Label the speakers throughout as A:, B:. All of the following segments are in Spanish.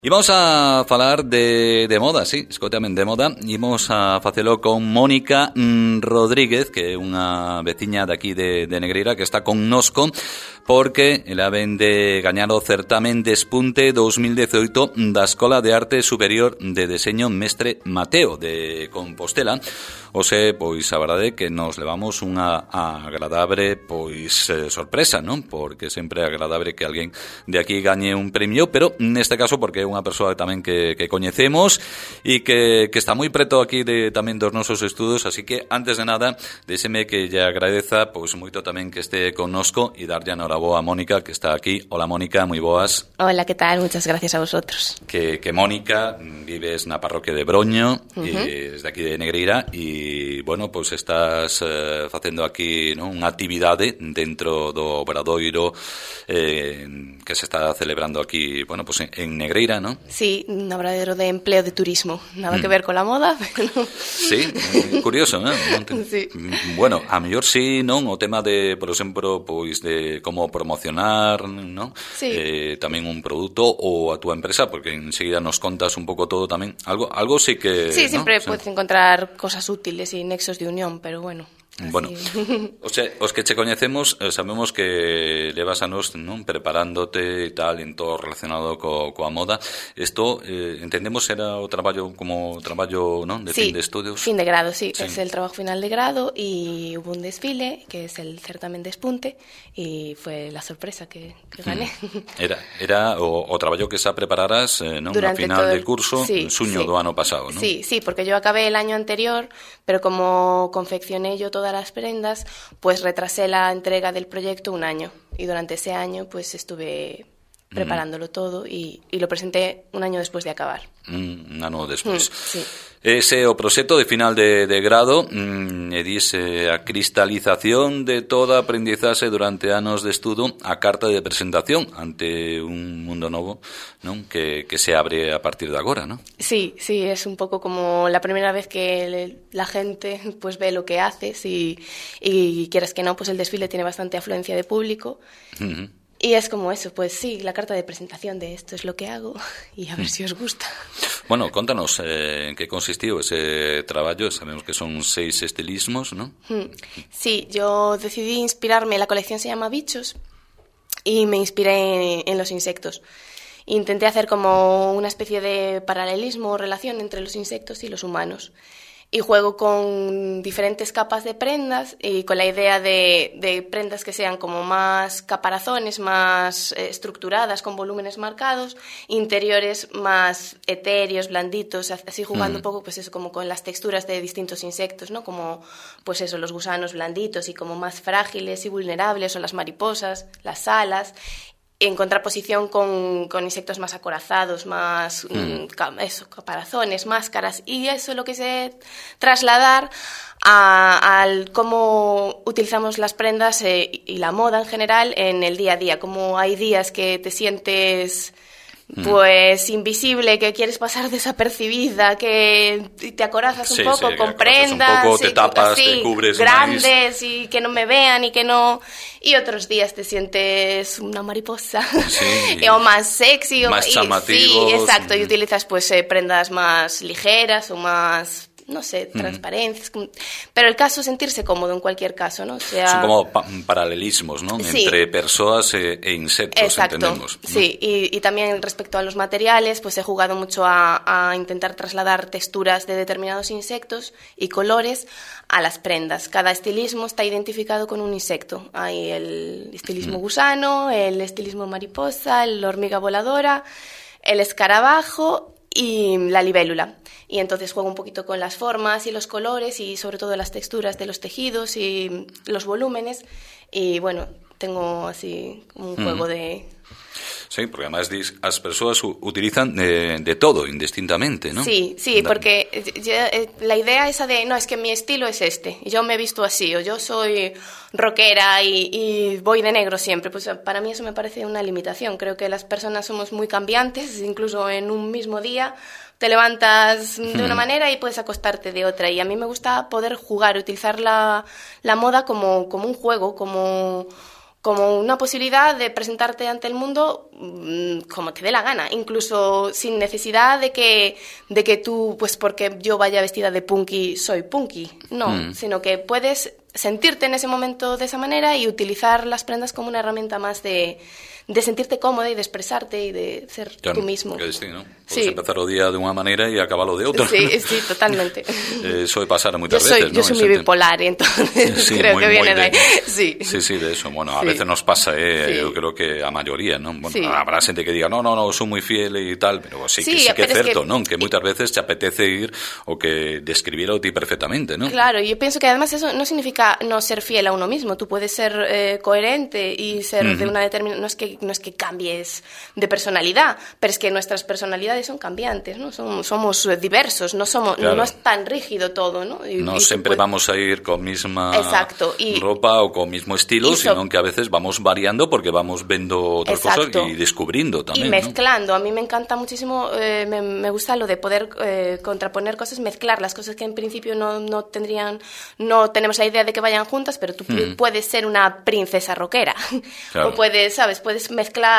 A: Imos a falar de moda, sí, escoitamente de moda. Imos a facelo con Mónica Rodríguez, que é unha veciña daqui de Negreira, que está connosco, porque ela ven de gañar o certamen Despunte 2018 da Escola de Arte Superior de Deseño Mestre Mateo de Compostela. Ose, pois, a verdade que nos levamos unha agradable, pois, sorpresa, non? Porque sempre é agradable que alguén de aquí gañe un premio, pero neste caso porque é unha persoa tamén que coñecemos e que está moi preto aquí tamén dos nosos estudos, así que, antes de nada, déxeme que lle agradeza, pois, moito tamén que este connosco e darlle a noraboa a Mónica, que está aquí. Hola, Mónica, moi boas.
B: Hola, que tal? Muchas gracias a vosotros.
A: Que Mónica, vives na parroquia de Broño, desde aquí de Negreira, e, bueno, pois estás facendo aquí, non, unha actividade dentro do obradoiro que se está celebrando aquí, bueno, pois en Negreira, non?
B: Sí, un obradoiro de empleo de turismo, nada que ver con la moda, pero...
A: Sí, curioso, non?
B: Sí.
A: Bueno, a mellor sí, non? O tema de, por exemplo, pois de como promocionar, non?
B: Sí.
A: Tamén un produto ou a túa empresa, porque enseguida nos contas un pouco todo tamén. Algo sí que...
B: Sí,
A: ¿no?
B: siempre puedes encontrar cosas útiles y nexos de unión, pero bueno...
A: Bueno, os que che coñecemos sabemos que levas anos, non, preparándote e tal en todo relacionado coa moda. Isto entendemos era o traballo como traballo, non, de
B: sí,
A: fin de estudios.
B: Fin de grado, sí, es el trabajo final de grado y hubo un desfile que es el certamen Despunte y fue la sorpresa que gané.
A: Era o traballo que xa prepararas, non, na final de curso, suño do ano pasado, non?
B: Sí, porque yo acabé el año anterior, pero como confeccioné yo todas las prendas, pues retrasé la entrega del proyecto un año y durante ese año pues estuve preparándolo todo y lo presenté un año después de acabar.
A: Un ano despois.
B: Sí.
A: Ese o proxecto de final de grado e dice a cristalización de toda aprendizaxe durante anos de estudo, a carta de presentación ante un mundo novo, non, que se abre a partir de agora, non?
B: Sí, es un poco como la primera vez que la gente pues ve lo que haces y quieras que no, pues el desfile tiene bastante afluencia de público. Y es como eso, pues sí, la carta de presentación de esto es lo que hago y a ver si os gusta.
A: Bueno, contanos en qué consistió ese traballo. Sabemos que son 6 estilismos, ¿no?
B: Sí, yo decidí inspirarme, la colección se llama Bichos y me inspiré en los insectos. Intenté hacer como una especie de paralelismo o relación entre los insectos y los humanos. Y juego con diferentes capas de prendas y con la idea de prendas que sean como más caparazones, más estructuradas, con volúmenes marcados, interiores más etéreos, blanditos, así jugando un poco pues eso, como con las texturas de distintos insectos, ¿no? Como pues eso, los gusanos blanditos y como más frágiles y vulnerables, o las mariposas, las alas, en contraposición con insectos más acorazados, más caparazones, máscaras, y eso lo que sé trasladar al cómo utilizamos las prendas y la moda en general en el día a día. Como hay días que te sientes pues invisible, que quieres pasar desapercibida, que te acorazas un poco con prendas,
A: un poco, te tapas, te cubres
B: grandes y que no me vean y que no, y otros días te sientes una mariposa o más sexy
A: más llamativos.
B: Sí, exacto, y utilizas pues prendas más ligeras o más, no sé, transparencias, pero el caso es sentirse cómodo en cualquier caso, ¿no? O sea,
A: son como paralelismos, ¿no?
B: Sí.
A: Entre persoas e insectos, exacto, entendemos, ¿no?
B: Sí, y también respecto a los materiales, pues he jugado mucho a intentar trasladar texturas de determinados insectos y colores a las prendas. Cada estilismo está identificado con un insecto. Hay el estilismo gusano, el estilismo mariposa, la hormiga voladora, el escarabajo y la libélula. Y entonces juego un poquito con las formas y los colores y sobre todo las texturas de los tejidos y los volúmenes. Y bueno, tengo así un juego de...
A: Sí, porque además as persoas utilizan de todo, indistintamente, ¿no?
B: Sí, porque la idea esa de, no, es que mi estilo es este, y yo me he visto así, o yo soy rockera y voy de negro siempre, pues para mí eso me parece una limitación. Creo que las personas somos muy cambiantes, incluso en un mismo día te levantas de una manera y puedes acostarte de otra, y a mí me gusta poder jugar, utilizar la moda como un juego, como como una posibilidad de presentarte ante el mundo como te dé la gana, incluso sin necesidad de que tú, pues porque yo vaya vestida de punky, soy punky. No, sino que puedes sentirte en ese momento de esa manera y utilizar las prendas como una herramienta más de sentirte cómoda y de expresarte y de ser tú mismo.
A: Que sí, ¿no? Puedes empezar el día de una manera y acabarlo de otra.
B: Sí, totalmente.
A: Suele pasar muchas veces, ¿no?
B: Yo soy muy bipolar y entonces creo que viene de ahí. Sí,
A: de eso. Bueno, a veces nos pasa, yo creo que a mayoría, ¿no? Bueno, habrá gente que diga, no, soy muy fiel y tal, pero sí que es cierto, ¿no? Que muchas veces te apetece ir o que describiera a ti perfectamente, ¿no?
B: Claro, yo pienso que además eso no significa no ser fiel a uno mismo. Tú puedes ser coherente y ser de una determinada... No es que cambies de personalidad, pero es que nuestras personalidades son cambiantes, ¿no? Somos diversos, no es tan rígido todo, ¿no?
A: No siempre vamos a ir con misma ropa o con mismo estilo, sino que a veces vamos variando porque vamos viendo otras cosas y descubriendo también.
B: Y mezclando. ¿No? A mí me encanta muchísimo, me gusta lo de poder contraponer cosas, mezclar las cosas que en principio no tenemos la idea de que vayan juntas, pero tú puedes ser una princesa rockera. Claro. O puedes mezclar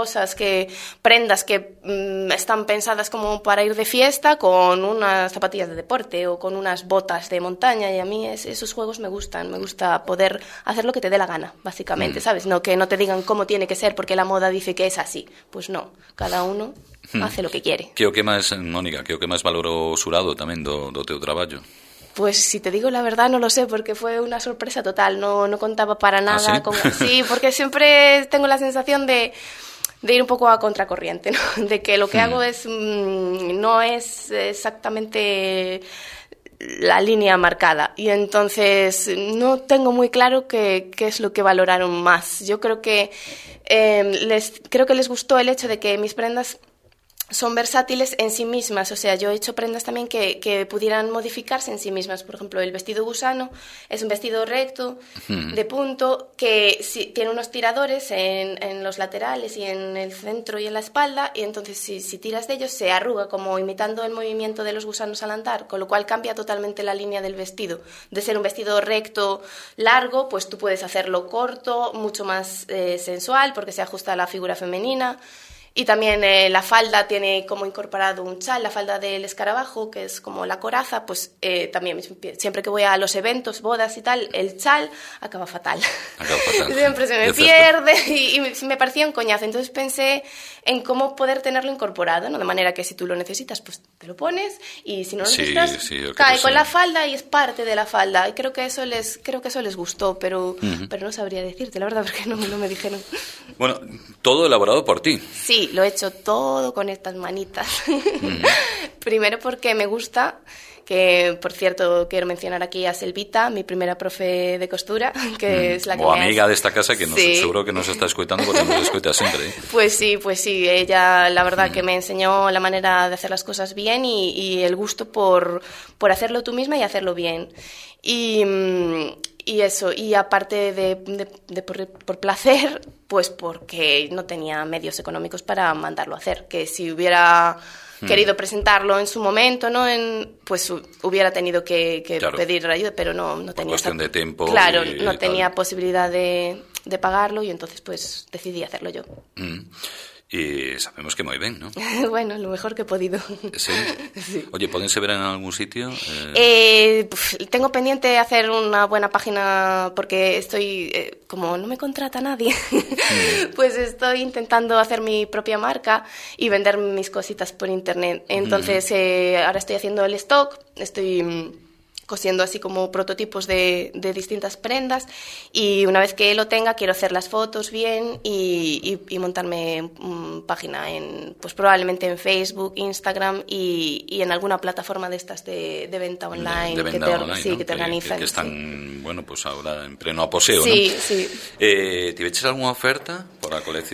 B: prendas que están pensadas como para ir de fiesta con unas zapatillas de deporte o con unas botas de montaña, y a mí esos juegos me gusta poder hacer lo que te dé la gana, básicamente, ¿sabes? No que no te digan cómo tiene que ser porque la moda dice que es así, pues no, cada uno hace lo que quiere.
A: Que o que máis, Mónica, que o que máis valorou Surado tamén do teu traballo?
B: Pues si te digo la verdad no lo sé, porque fue una sorpresa total, no contaba para nada. Sí, porque siempre tengo la sensación de ir un poco a contracorriente, ¿no? De que lo que hago no es exactamente la línea marcada, y entonces no tengo muy claro qué es lo que valoraron más. Yo creo que les gustó el hecho de que mis prendas son versátiles en sí mismas, o sea, yo he hecho prendas también que pudieran modificarse en sí mismas. Por ejemplo, el vestido gusano es un vestido recto, de punto, que tiene unos tiradores en los laterales y en el centro y en la espalda, y entonces si tiras de ellos se arruga como imitando el movimiento de los gusanos al andar, con lo cual cambia totalmente la línea del vestido. De ser un vestido recto, largo, pues tú puedes hacerlo corto, mucho más sensual, porque se ajusta a la figura femenina. Y también la falda tiene como incorporado un chal, la falda del escarabajo, que es como la coraza, pues también siempre que voy a los eventos, bodas y tal, el chal acaba fatal. Siempre se me pierde y me parecía un coñazo. Entonces pensé en cómo poder tenerlo incorporado, ¿no? De manera que si tú lo necesitas, pues te lo pones, y si no lo necesitas, cae con la falda y es parte de la falda. Y creo que eso les gustó, pero no sabría decirte, la verdad, porque no me dijeron.
A: Bueno, todo elaborado por ti.
B: Sí, lo he hecho todo con estas manitas. Primero porque me gusta, que por cierto quiero mencionar aquí a Selvita, mi primera profe de costura, que es la que
A: amiga de esta casa, que seguro que nos está escuchando porque nos escucha siempre.
B: Pues sí, ella la verdad que me enseñó la manera de hacer las cosas bien y el gusto por hacerlo tú misma y hacerlo bien. Y eso, y aparte de por placer, pues porque no tenía medios económicos para mandarlo a hacer, que si hubiera querido presentarlo en su momento, ¿no? Pues hubiera tenido que pedir ayuda, pero no tenía...
A: Cuestión de tiempo.
B: Claro, no tenía posibilidad de pagarlo, y entonces pues decidí hacerlo yo.
A: Y sabemos que muy bien, ¿no?
B: Bueno, lo mejor que he podido.
A: ¿Sí? Sí. Oye, ¿pódense ver en algún sitio?
B: Tengo pendiente hacer una buena página, porque estoy, como no me contrata nadie, pues estoy intentando hacer mi propia marca y vender mis cositas por internet. Entonces, ahora estoy haciendo el stock, estoy cosiendo así como prototipos de distintas prendas, y una vez que lo tenga quiero hacer las fotos bien y montarme página pues probablemente en Facebook, Instagram y en alguna plataforma de estas de venta online, que te organizan.
A: Que están, bueno, pues ahora en pleno apogeo,
B: sí,
A: ¿no?
B: Sí.
A: ¿Te eches alguna oferta por la colección?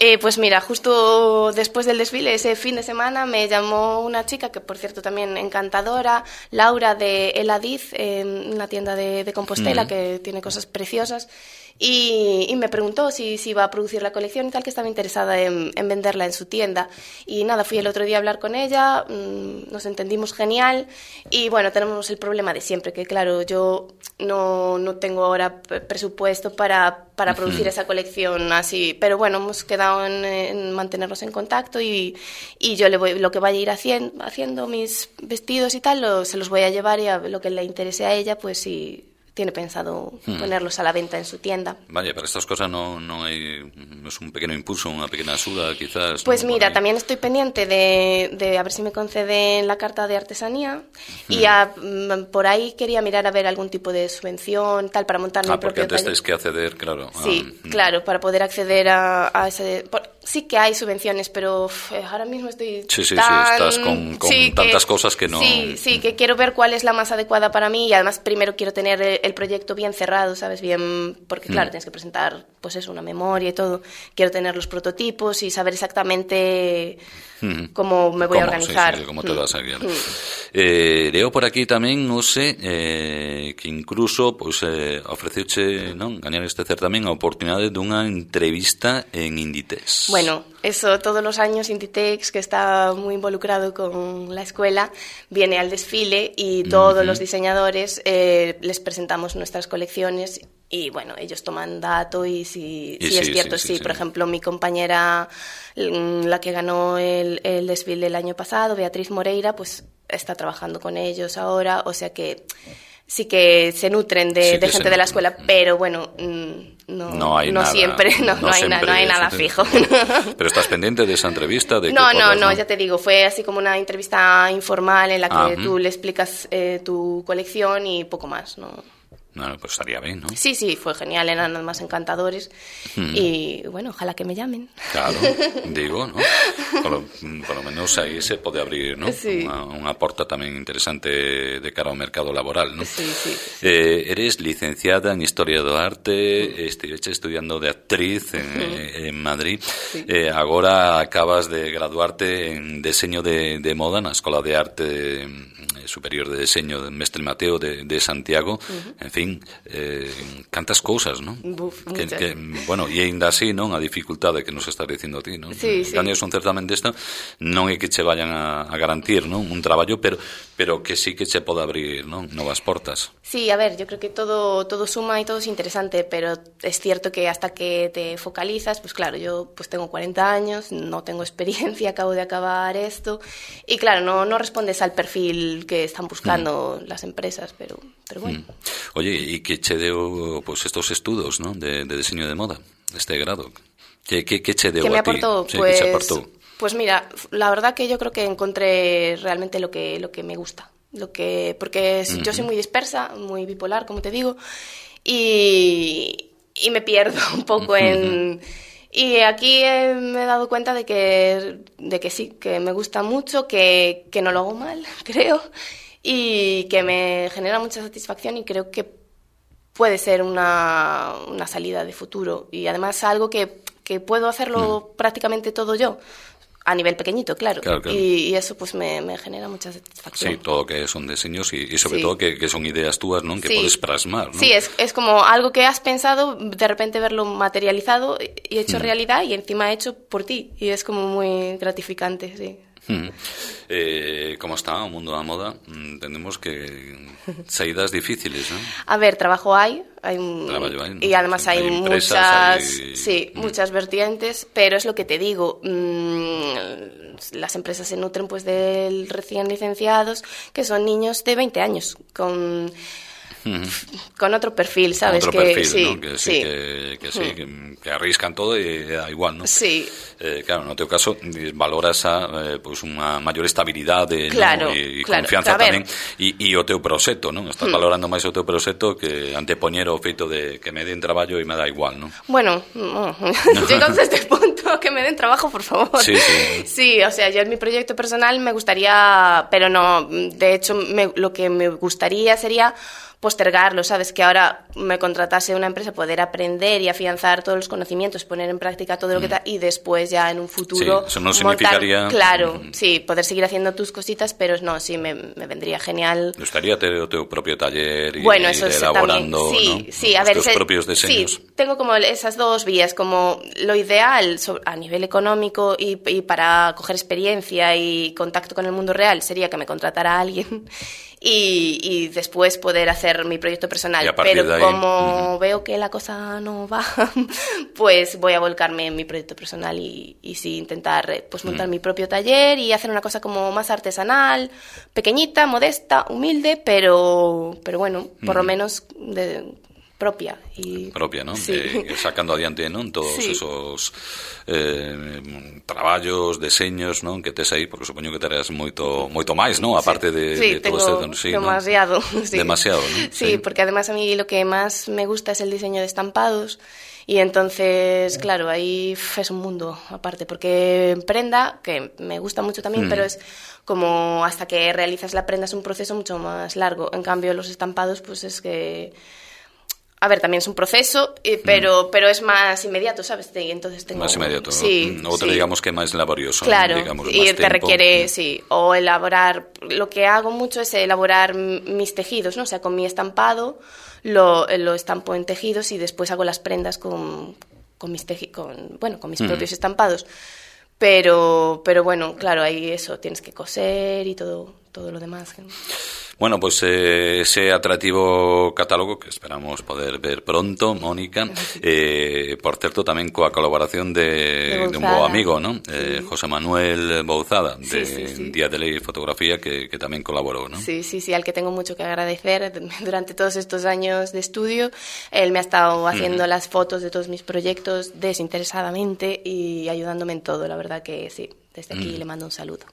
B: Pues mira, justo después del desfile, ese fin de semana, me llamó una chica, que por cierto también encantadora, Laura de El Adiz, una tienda de Compostela que tiene cosas preciosas, y me preguntó si iba a producir la colección y tal, que estaba interesada en venderla en su tienda. Y nada, fui el otro día a hablar con ella, nos entendimos genial, y bueno, tenemos el problema de siempre, que claro, yo no tengo ahora presupuesto para producir esa colección así, pero bueno, hemos quedado en mantenernos en contacto, y yo lo que vaya a ir haciendo mis vestidos y tal, se los voy a llevar, y a lo que le interese a ella, pues sí tiene pensado ponerlos a la venta en su tienda.
A: Vaya, para estas cosas no es un pequeño impulso, una pequeña ayuda quizás.
B: Pues mira, también estoy pendiente de a ver si me conceden la carta de artesanía, y por ahí quería mirar a ver algún tipo de subvención, tal, para montar mi propio
A: porque antes
B: taller.
A: tienes que acceder, claro.
B: Sí, claro, para poder acceder a ese... Sí que hay subvenciones, pero ahora mismo estoy
A: estás con tantas cosas que no...
B: Sí, que quiero ver cuál es la más adecuada para mí, y además primero quiero tener el proyecto bien cerrado, ¿sabes? Bien, porque claro, tienes que presentar, pues eso, una memoria y todo. Quiero tener los prototipos y saber exactamente cómo me voy a organizar.
A: Sí, cómo te vas a guiar. Leo por aquí tamén, non sei, que incluso pues, ofreceuche, non, gañar este certamen a oportunidade dunha entrevista en Inditex.
B: Bueno, eso todos los años Inditex, que está muy involucrado con la escuela, viene al desfile, y todos los diseñadores les presentamos nuestras colecciones, y bueno, ellos toman dato, y si es cierto, sí. Por ejemplo, mi compañera, la que ganó el desfile el año pasado, Beatriz Moreira, pues está trabajando con ellos ahora, o sea que sí que se nutren de gente de la escuela, pero bueno, no hay nada fijo.
A: ¿Pero estás pendiente de esa entrevista?
B: No, ya te digo, fue así como una entrevista informal en la que tú le explicas tu colección y poco más, ¿no?
A: No, pues estaría bien, ¿no?
B: Sí, fue genial, eran los más encantadores, y bueno, ojalá que me llamen. Claro,
A: digo, ¿no? Por lo menos aí se pode abrir, ¿no? Sí. Unha porta tamén interesante de cara ao mercado laboral, ¿no?
B: Sí.
A: Eres licenciada en Historia do Arte, estiveste estudiando de actriz en Madrid, agora acabas de graduarte en Deseño de Moda na Escola de Arte Superior de Deseño de Mestre Mateo de Santiago, en fin, cantas cousas, non? Bueno, e ainda así, non? A dificultade que nos estás dicindo a ti, non?
B: Sí.
A: Gañas un certamen desta, non é que che vayan a garantir, non? Un traballo, pero que sí que che pode abrir, non? Novas portas.
B: Sí, a ver, yo creo que todo suma y todo es interesante, pero es cierto que hasta que te focalizas, pues claro, yo pues tengo 40 años, no tengo experiencia, acabo de acabar esto, y claro, no respondes al perfil que están buscando las empresas, pero bueno.
A: Oye, e que che deu pues, estos estudos, ¿no? de diseño de moda, este grado? Que che deu
B: a
A: ti?
B: Aportó?
A: Sí,
B: pues,
A: que che aportou?
B: Pues mira, la verdad que yo creo que encontré realmente lo que me gusta. Porque yo soy muy dispersa, muy bipolar, como te digo, y me pierdo un poco en... Y aquí me he dado cuenta de que sí, que me gusta mucho, que no lo hago mal, creo, y que me genera mucha satisfacción, y creo que puede ser una salida de futuro, y además algo que puedo hacerlo prácticamente todo yo. A nivel pequeñito, claro. Y eso pues me genera mucha satisfacción.
A: Sí, todo que son diseños y sobre todo que son ideas túas, ¿no? Que podes plasmar, ¿no?
B: Sí, es como algo que has pensado, de repente verlo materializado y hecho realidad, y encima hecho por ti, y es como muy gratificante, sí.
A: Como está o mundo da moda, entendemos que saídas difíciles, ¿no?
B: A ver, trabajo hay, ¿no? Y además hay muchas, muchas vertientes, pero es lo que te digo, las empresas se nutren pues de recién licenciados, que son niños de 20 años, con otro perfil, ¿sabes?
A: Otro perfil, ¿no? Que arriscan todo e da igual, ¿no?
B: Sí.
A: Claro, no teu caso valoras pues unha maior estabilidade,
B: claro,
A: ¿no? E confianza tamén, e o teu proxecto, non? Estás valorando máis o teu proxecto que antepoñer o feito de que me den traballo e me da igual, non?
B: Bueno, llegamos a este punto, que me den trabajo, por favor. Sí, o sea, yo en mi proyecto personal me gustaría, pero no, de hecho lo que me gustaría sería postergarlo, ¿sabes? Que ahora me contratase una empresa, poder aprender y afianzar todos los conocimientos, poner en práctica todo lo que y después ya en un futuro...
A: Sí, eso no significaría...
B: Claro, sí, poder seguir haciendo tus cositas, pero no, sí, me vendría genial.
A: ¿Gustaría tener tu propio taller y,
B: bueno, eso
A: ir elaborando,
B: también. Sí,
A: ¿no?
B: Sí, a ver,
A: tus propios diseños?
B: Sí, tengo como esas dos vías, como lo ideal a nivel económico y para coger experiencia y contacto con el mundo real sería que me contratara a alguien y después poder hacer mi proyecto personal. Pero como veo que la cosa no va, pues voy a volcarme en mi proyecto personal y sí intentar pues montar mi propio taller y hacer una cosa como más artesanal, pequeñita, modesta, humilde, pero bueno, por lo menos propia.
A: Propia, ¿no?
B: Sí.
A: Sacando adiante, ¿no? Todos esos traballos, deseños, ¿no? Que tes aí, porque supoño que terás moito máis, ¿no? Aparte de todo este...
B: Sí, demasiado.
A: ¿no? Sí. Demasiado, ¿no?
B: Sí, porque además a mí lo que más me gusta es el diseño de estampados y entonces, claro, ahí es un mundo aparte, porque prenda, que me gusta mucho también, pero es como hasta que realizas la prenda es un proceso mucho más largo. En cambio, los estampados, pues es que... A ver, también es un proceso, pero es más inmediato, ¿sabes? Entonces tengo...
A: Más inmediato,
B: sí,
A: otro digamos que más laborioso.
B: Claro,
A: digamos,
B: y
A: más
B: te requiere, o elaborar... Lo que hago mucho es elaborar mis tejidos, ¿no? O sea, con mi estampado lo estampo en tejidos y después hago las prendas con mis propios estampados. Pero bueno, claro, ahí eso, tienes que coser y todo lo demás.
A: Bueno, pues ese atractivo catálogo que esperamos poder ver pronto, Mónica, por certo tamén coa colaboración de un bo amigo, ¿no? José Manuel Bouzada, de Día de Ley y Fotografía, que tamén colaboró, ¿no?
B: Sí, al que tengo mucho que agradecer durante todos estos años de estudio. Él me ha estado haciendo las fotos de todos mis proyectos desinteresadamente y ayudándome en todo, la verdad que sí, desde aquí le mando un saludo.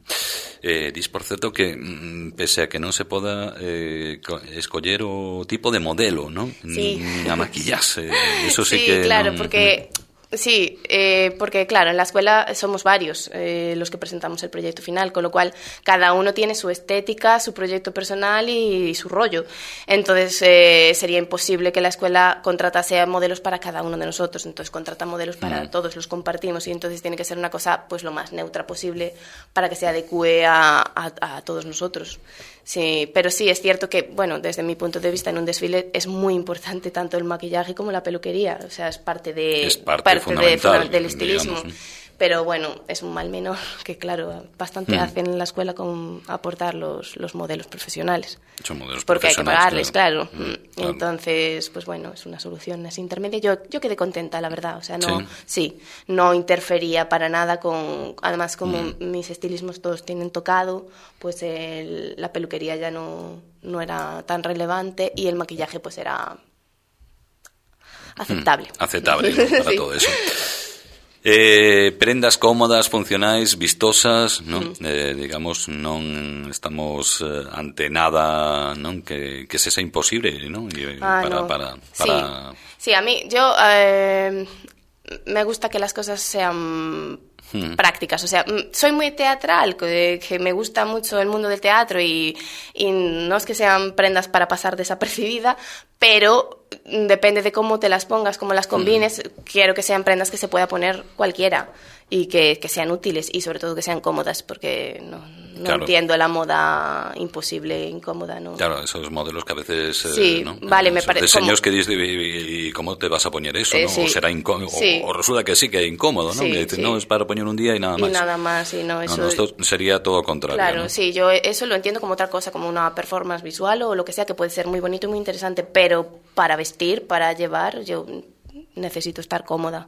A: Dis, por certo, que pese a que non se poda escoller o tipo de modelo, ¿no?
B: Sí.
A: A maquillarse, eso sí que...
B: claro, porque... Sí, porque claro, en la escuela somos varios los que presentamos el proyecto final, con lo cual cada uno tiene su estética, su proyecto personal y su rollo. Entonces sería imposible que la escuela contratase modelos para cada uno de nosotros, entonces contrata modelos para todos, los compartimos y entonces tiene que ser una cosa pues lo más neutra posible para que se adecue a todos nosotros. Sí, pero sí, es cierto que, bueno, desde mi punto de vista en un desfile es muy importante tanto el maquillaje como la peluquería, o sea, es parte fundamental del estilismo. Digamos. Pero bueno, es un mal menor que, claro, bastante hacen en la escuela con aportar los modelos profesionales.
A: Son modelos
B: porque hay que pagarles, claro.
A: Claro.
B: Entonces, pues bueno, es una solución así intermedia. Yo quedé contenta, la verdad. O sea, no interfería para nada con... Además, como mis estilismos todos tienen tocado, pues la peluquería ya no era tan relevante y el maquillaje pues era aceptable.
A: Aceptable, ¿no? Para todo eso. Prendas cómodas, funcionais, vistosas, non? Digamos, non estamos ante nada, non? Que sexa imposible, non?
B: Sí, a mí, me gusta que las cosas sean prácticas, o sea, soy muy teatral, que me gusta mucho el mundo del teatro y no es que sean prendas para pasar desapercibida, pero depende de cómo te las pongas, cómo las combines, quiero que sean prendas que se pueda poner cualquiera y que sean útiles y sobre todo que sean cómodas, porque no entiendo la moda imposible, incómoda, ¿no?
A: Claro, esos modelos que a veces...
B: Sí,
A: ¿no?
B: vale, me parece...
A: Diseños que dices, ¿y cómo te vas a poner eso? ¿No? O será incómodo, o resulta que sí que es incómodo, ¿no?
B: Sí,
A: que dices, no, es para poner un día y nada más.
B: Y nada más, y no, eso...
A: No, esto sería todo contrario.
B: Claro,
A: ¿no?
B: sí, yo eso lo entiendo como otra cosa, como una performance visual o lo que sea, que puede ser muy bonito y muy interesante, pero para vestir, para llevar, yo necesito estar cómoda.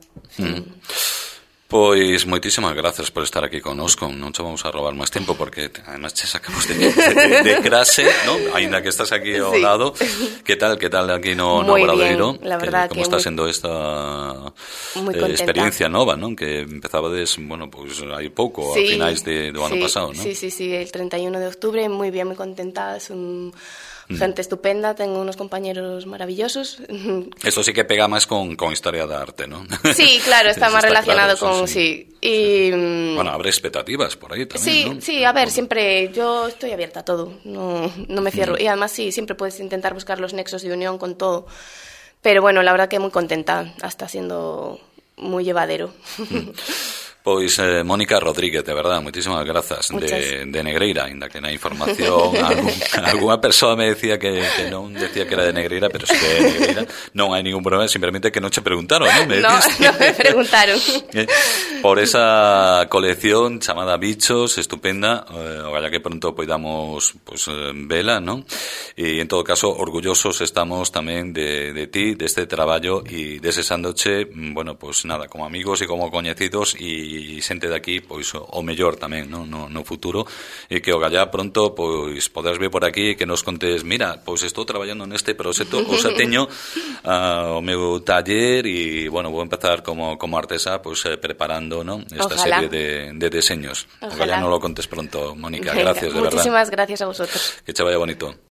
A: Pois moitísimas grazas por estar aquí connosco. Non che vamos a robar máis tempo porque además che sacamos de clase, ¿no? Ainda que estás aquí ao lado. Que tal aquí no Obradoiro?
B: La verdad
A: como está sendo esta experiencia nova, ¿no? Que empezabades, bueno, pues hai pouco, a finais do ano pasado, ¿no?
B: Sí, el 31 de octubre, muy bien, muy contenta. Es un Gente estupenda, tengo unos compañeros maravillosos.
A: Eso sí que pega más con historia de arte, ¿no?
B: Sí, claro, está más relacionado
A: claro,
B: con... Sí. Y,
A: bueno, habrá expectativas por ahí también,
B: sí,
A: ¿no?
B: sí, a ver, siempre yo estoy abierta a todo, no me cierro. Y además sí, siempre puedes intentar buscar los nexos de unión con todo. Pero bueno, la verdad que muy contenta, está siendo muy llevadero.
A: Pois, Mónica Rodríguez, de verdad, moitísimas grazas de Negreira, ainda que na información algunha persoa me decía que non decía que era de Negreira, pero sí que é de Negreira. Non hai ningún problema, simplemente que non che preguntaron, non?
B: No me preguntaron.
A: Por esa colección chamada Bichos, estupenda, ojalá que pronto poidamos pues, vela, non? E en todo caso, orgullosos estamos tamén de ti, deste traballo e desexándoche, bueno, pues nada, como amigos e como coñecidos e xente de aquí, pois o mellor tamén, no futuro, e que o gallá pronto pois podes vir por aquí e que nos contes, mira, pois estou traballando neste proxecto, ou xa teño o meu taller e, bueno, vou empezar como artesa pois preparando, non, esta serie de deseños. Ojalá non lo contes pronto, Mónica. Gracias, de verdad.
B: Muchísimas gracias a vosotros.
A: Que che vaya bonito.